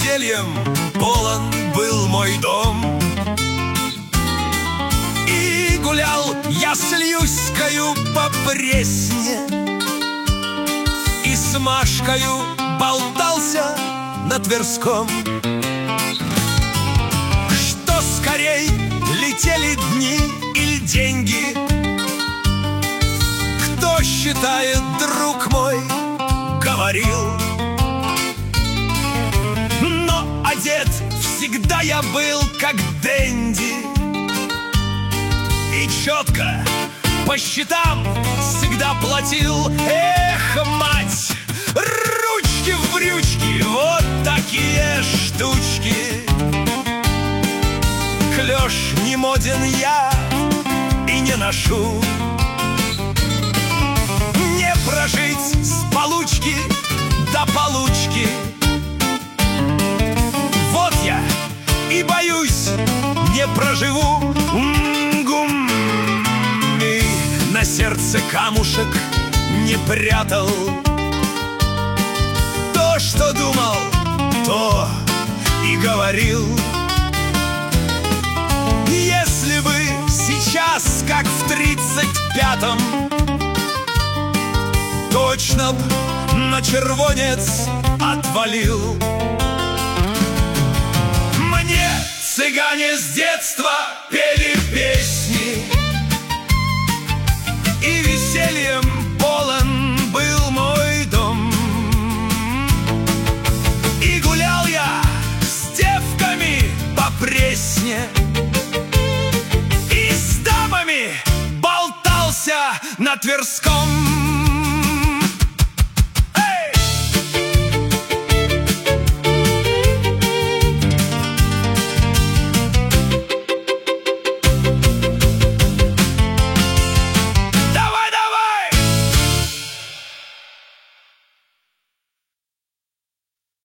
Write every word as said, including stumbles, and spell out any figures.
весельем полон был мой дом. И гулял я с Люською по Пресне, и с Машкою болтался на Тверском. Что скорей летели дни или деньги, кто считает, друг мой, говорил. Но одет всегда я был как денди, и четко по счетам всегда платил. Эх, мать, ручки в брючки, вот такие штучки. Клеш не моден я и не ношу. Не прожить с получки до получки. Вот я и боюсь, не проживу. М-гум. И на сердце камушек не прятал. То, что думал, то и говорил. Если бы сейчас, как в тридцать пятом, точно б на червонец отвалил. Мне цыгане с детства пели песни, и весельем полон был мой дом. И гулял я с девками по Пресне, и с дамами болтался на Тверском.